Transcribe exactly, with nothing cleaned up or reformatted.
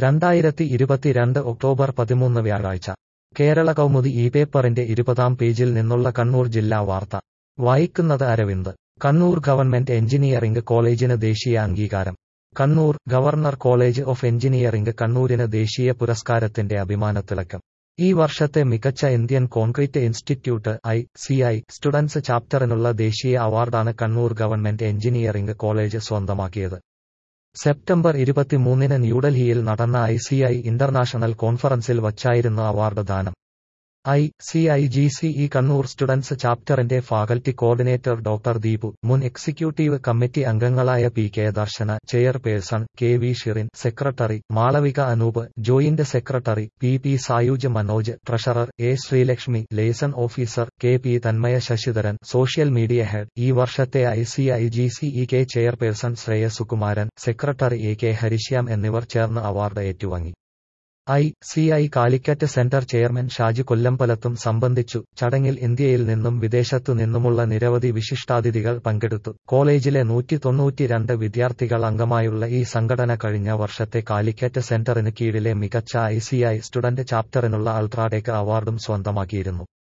രണ്ടായിരത്തി ഇരുപത്തിരണ്ട് ഒക്ടോബർ പതിമൂന്ന് വ്യാഴാഴ്ച കേരള കൗമുദി ഈ പേപ്പറിന്റെ ഇരുപതാം പേജിൽ നിന്നുള്ള കണ്ണൂർ ജില്ലാ വാർത്ത വായിക്കുന്നത് അരവിന്ദ്. കണ്ണൂർ ഗവൺമെന്റ് എഞ്ചിനീയറിംഗ് കോളേജിന് ദേശീയ അംഗീകാരം. Kannur governor college of engineering കണ്ണൂരിന് ദേശീയ പുരസ്കാരത്തിന്റെ അഭിമാനത്തിളക്കം. ഈ വർഷത്തെ മികച്ച Indian concrete institute I C I students ചാപ്റ്ററിനുള്ള ദേശീയ അവാർഡാണ് കണ്ണൂർ ഗവൺമെന്റ് എഞ്ചിനീയറിംഗ് കോളേജ് സ്വന്തമാക്കിയത്. സെപ്റ്റംബർ ഇരുപത്തിമൂന്നിന് ന്യൂഡൽഹിയിൽ നടന്ന ഐ സി ഐ ഇന്റർനാഷണൽ കോൺഫറൻസിൽ വച്ചായിരുന്നു അവാർഡ് ദാനം. I C I G C E Kannur students ചാപ്റ്ററിന്റെ ഫാക്കൽറ്റി കോർഡിനേറ്റർ ഡോക്ടർ ദീപു, മുൻ എക്സിക്യൂട്ടീവ് കമ്മിറ്റി അംഗങ്ങളായ P K Darshana chairperson, K V Shirin secretary, Malavika Anoop joint secretary, P P Sayuj Manoj treasurer, A Sreelakshmi liaison officer, K P Thanmaya Sasidharan social media head. ഈ വർഷത്തെ I C I G C E K chairperson Shreya Sukumaran, secretary A K Harishyam എന്നിവർ ചേർന്ന് award ഏറ്റുവാങ്ങി. I C I Calicut centre chairman Shaji കൊല്ലമ്പലത്തും സംബന്ധിച്ചു. ചടങ്ങിൽ ഇന്ത്യയിൽ നിന്നും വിദേശത്തു നിന്നുമുള്ള നിരവധി വിശിഷ്ടാതിഥികൾ പങ്കെടുത്തു. കോളേജിലെ നൂറ്റി തൊണ്ണൂറ്റിരണ്ട് വിദ്യാർത്ഥികൾ അംഗമായുള്ള ഈ സംഘടന കഴിഞ്ഞ വർഷത്തെ കാലിക്കറ്റ് സെന്ററിന് കീഴിലെ മികച്ച ഐ സി ഐ സ്റ്റുഡന്റ് ചാപ്റ്ററിനുള്ള അൾട്രാടെക് അവാർഡും സ്വന്തമാക്കിയിരുന്നു.